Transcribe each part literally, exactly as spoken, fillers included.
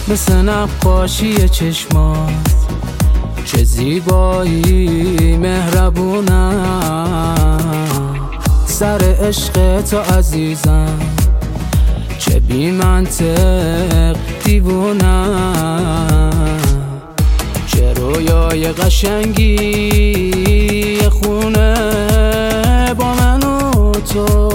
مثل نقاشی چشمات، چه زیبایی مهربونم. سر عشق تو عزیزم، چه بی منطق دیوونم. چه رویای قشنگی خونه با من و تو.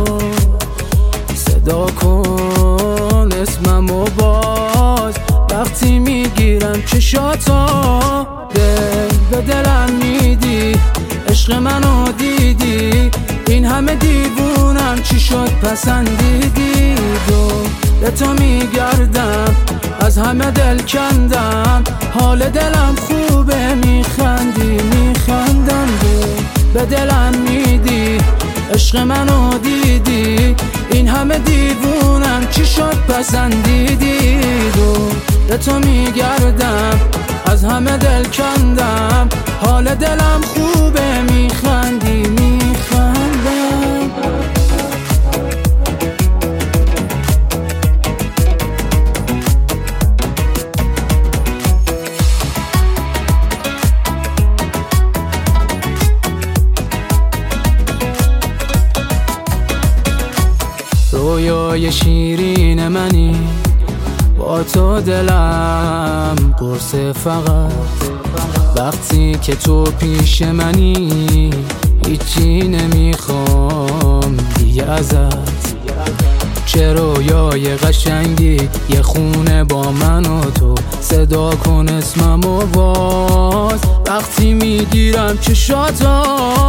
صدا کن اسممو باز وقتی میگیرم چشاتو. دل به دلم میدی، عشق منو دیدی. این همه دیوونم چی شد پسندیدی؟ دور تو میگردم، از همه دل کندم. حال دلم خوبه، میخندی میخندم. دور به دلم میدی، عشق منو دیدی. این همه دیوونم چی شد پسندیدی؟ دور تو میگردم، از همه دل کندم. حال دلم خوبه، میخندی میخندم. رویای شیرین منی، با تو دلم قرصه. فقط وقتی که تو پیش منی، هیچی نمیخوام دیگه ازت. چه رویای قشنگی، یه خونه با من و تو. صدا کن اسممو باز وقتی میگیرم چشاتو.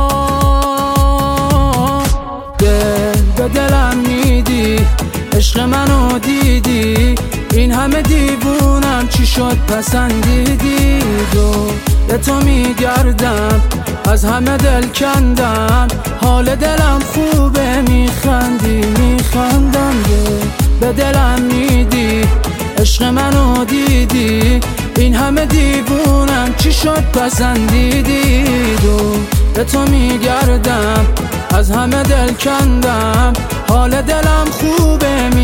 دل به دلم میدی، عشق منو دیدی. این همه دیوونم چی شد پسندیدی؟ دور تو میگردم، از همه دل کندم. حال دلم خوبه، میخندی میخندم. به دلم میدی، عشق منو دیدی. این همه دیوونم چی شد پسندیدی؟ دور تو میگردم، از همه دل کندم. حال دلم خوبه،